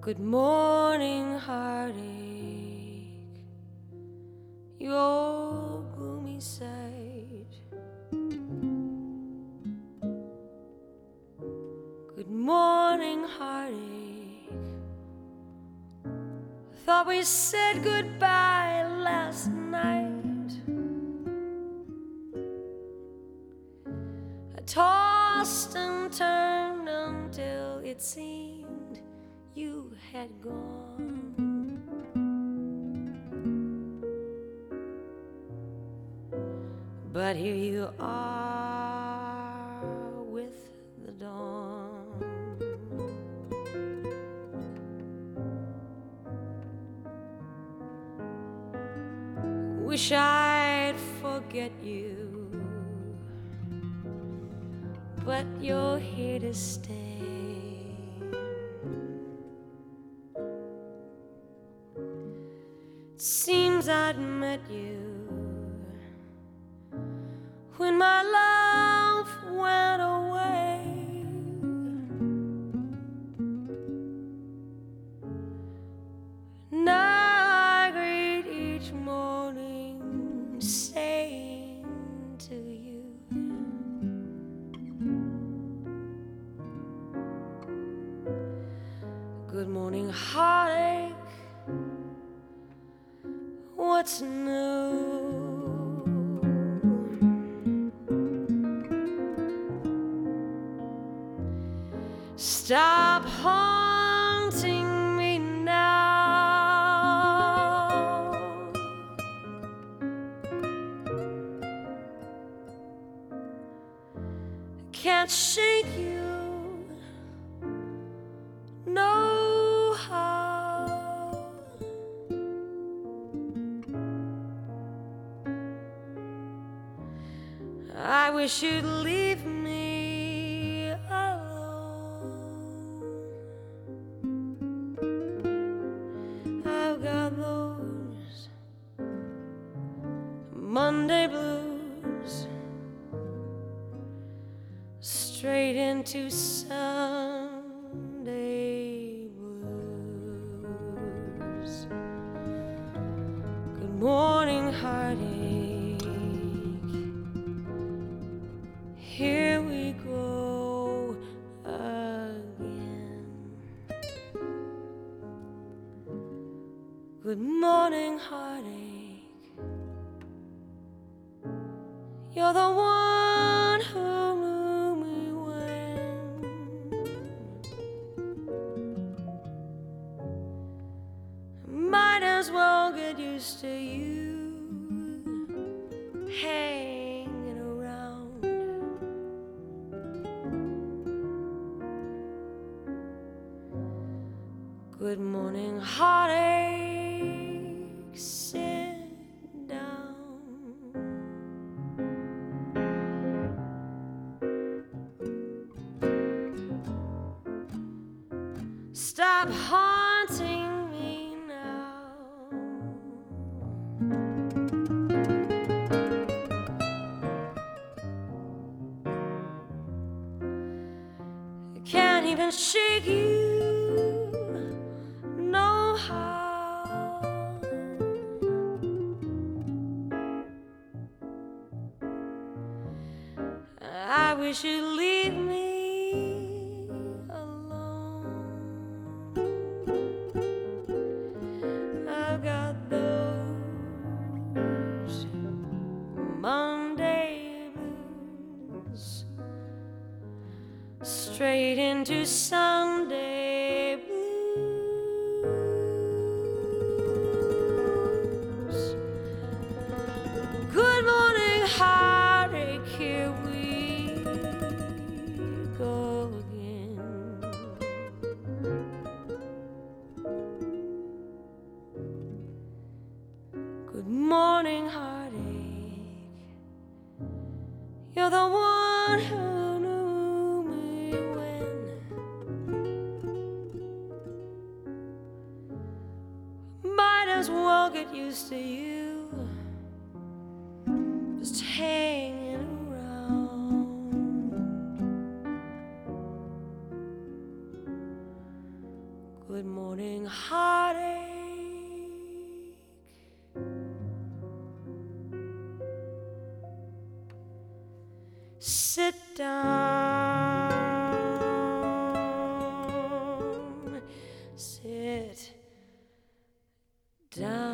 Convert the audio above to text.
Good morning, heartache, your gloomy sight. Good morning, heartache. Thought we said goodbye last night. I tossed and turned until it seemed you had gone. But here you are with the dawn. Wish I'd forget you, but you're here to stay. It seems I'd met you when my love went away. Now I greet each morning saying to you, good morning, heartache, what's new? Stop haunting me now. Can't shake you, no how. I wish you'd leave me alone. I've got those Monday blues straight into Sunday blues. Good morning, heartache, here we go again. Good morning, heartache, you're the one who knew me when. Might as well get used to you hanging around. Good morning, heartache, sit down. Stop haunting me now. I can't even shake you, no how. I wish you'd leave me alone. I've got those Monday blues straight into Sunday blues. Good morning, heartache, here we go again. Good morning, heartache, you're the one who knew me when. Might as well get used to you just hanging around. Good morning. bring heartache. Sit down, sit down.